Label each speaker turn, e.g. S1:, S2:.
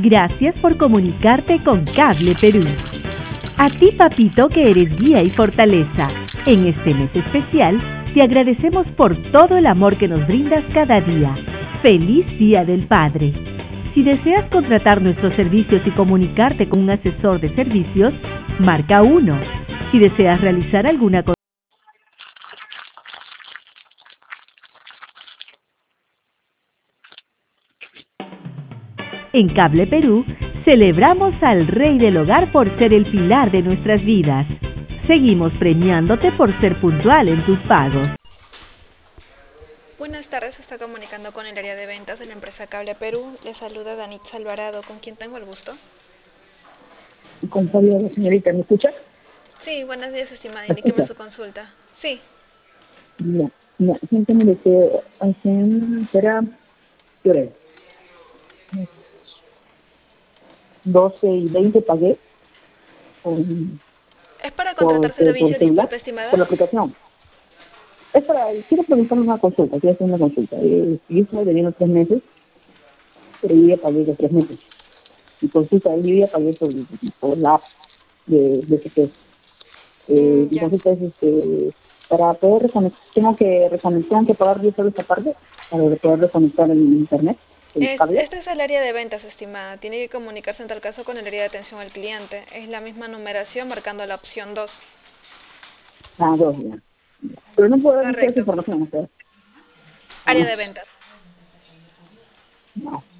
S1: Gracias por comunicarte con Cable Perú. A ti, papito, que eres guía y fortaleza. En este mes especial, te agradecemos por todo el amor que nos brindas cada día. ¡Feliz Día del Padre! Si deseas contratar nuestros servicios y comunicarte con un asesor de servicios, marca 1. Si deseas realizar alguna En Cable Perú, celebramos al Rey del Hogar por ser el pilar de nuestras vidas. Seguimos premiándote por ser puntual en tus pagos.
S2: Buenas tardes, se está comunicando con el área de ventas de la empresa Cable Perú. Le saluda Danitza Alvarado, ¿con quién tengo el gusto?
S3: Con Fabio, la señorita, ¿me escucha?
S2: Sí, buenos días, estimada,
S3: ¿Me
S2: indíqueme
S3: escucha?
S2: su consulta. Sí,
S3: Ya, ya, gente, mire, que será, ¿qué hora es? 12:20 pagué con,
S2: es para contratar
S3: por
S2: servicio,
S3: celular,
S2: disculpe, estimada.
S3: por la aplicación. Quiero preguntarle una consulta, quiero hacer una consulta. Yo estoy debiendo 3 meses, pero yo ya pagué los 3 meses. Mi consulta, yo ya pagué por la app de CP. Mi
S2: Ya.
S3: consulta es, para poder reconectar, tengo que pagar 10 soles aparte para poder reconectar el internet, el cable.
S2: Este es el área de ventas, estimada. Tiene que comunicarse en tal caso con el área de atención al cliente. Es la misma numeración marcando la opción 2.
S3: Ah, dos, ya. Pero no puedo dar esa
S2: Correcto.
S3: información, o sea.
S2: Área
S3: Ah,
S2: de ventas.
S3: no.